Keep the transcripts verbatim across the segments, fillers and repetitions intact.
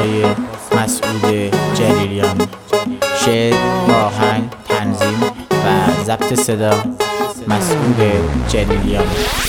آقای مسعود جلیلیان. شعر، آهنگ، تنظیم و ضبط صدا مسعود جلیلیان.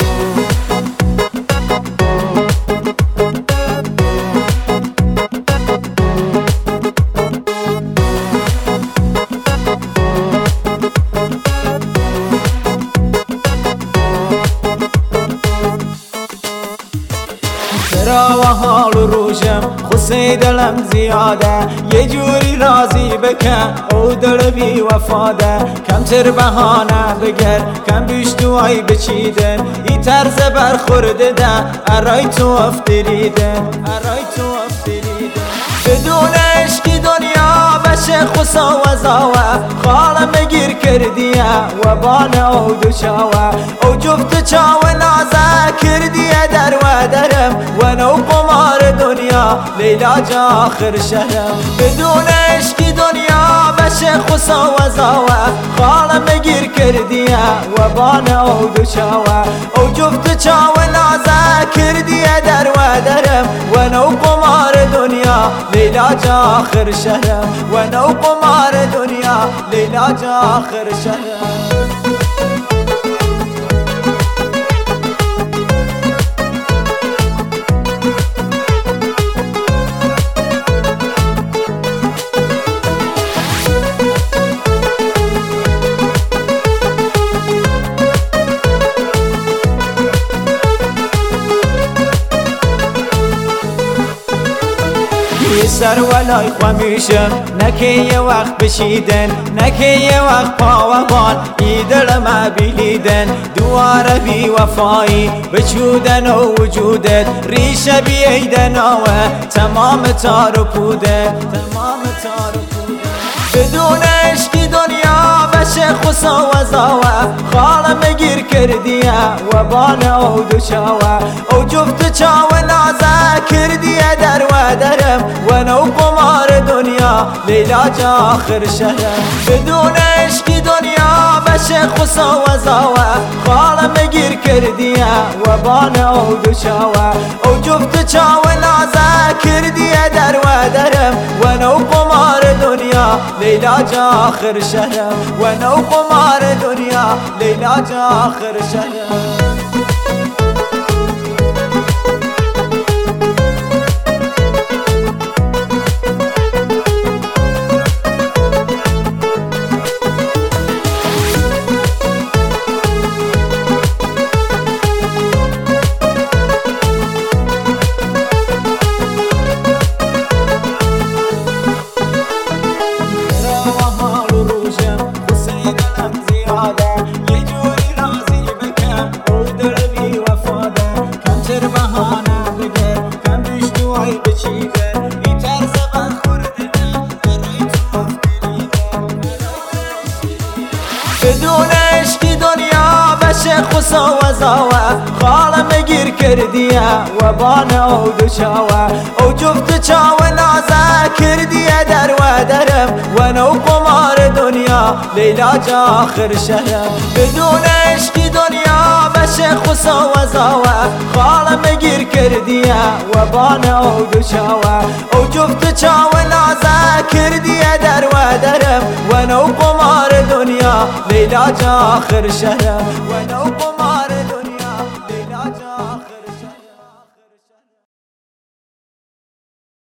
چرا و حال و روشم خوسی دلم زیاده، یه جوری راضی بکن او دل بی وفاده. کم تر بهانه بگر کم بیش دوای بچیدن، ای طرز برخورده ده ارای تو افتریدن ارای تو افتریدن. بدون عشقی دنیا بشه خسا و زاوه، خالم گیر کردیه و بان او دو چاوه. او جفت چاوه نازه کردیه در و درم و نو قمار دنیا لیلا جا آخر شهرم. بدون عشقی دنیا بشه خسا و زاوه، خالم گیر کردیه و بان او دو چاوه. او جفت چاوه نازه کردیه در و درم و نو قمار دنیا لیلا جا آخر شهرم و نو قمار دنیا لیلا جا آخر شهرم. سر ولای خمیشم نکه یه وقت بشیدن، نکه یه وقت پا و بان ایدل ما بیلیدن. دواره بی وفایی بچودن و وجودت ریشه بی ایدن و تمام تار و پودت تمام تار و پودت. بدون عشقی دنیا بشه خسا و زاوه، خالم گیر کردیه و بان او دو چاوه. او جفت چاوه نازه کردیه در و درم و نو قمار دنیا لیلا جا آخر شهرم. بدون عشقی دنیا بشه خسا و زاوه، خالم گیر کردیه و بان او دو چاوه. او جفت چاوه نازه کردیه در و درم و نو قمار دنیا لیلا جا آخر شهرم و نو قمار دنیا لیلا جا آخر شهرم. بدون عشقی دنیا بشه خسا و زاوه، خالم گیر کردیه و بان او دو چاوه. او جفت چاوه نازه کردیه در و درم و نو قمار دنیا لیلا جا آخر شهرم. بدون عشقی دنیا بشه خسا و زاوه، خالم گیر کردیه و بان او دو چاوه. او جفت چاوه نازه کردیه در و درم و نو قمار دنیا لیلا جا آخر شهرم و نو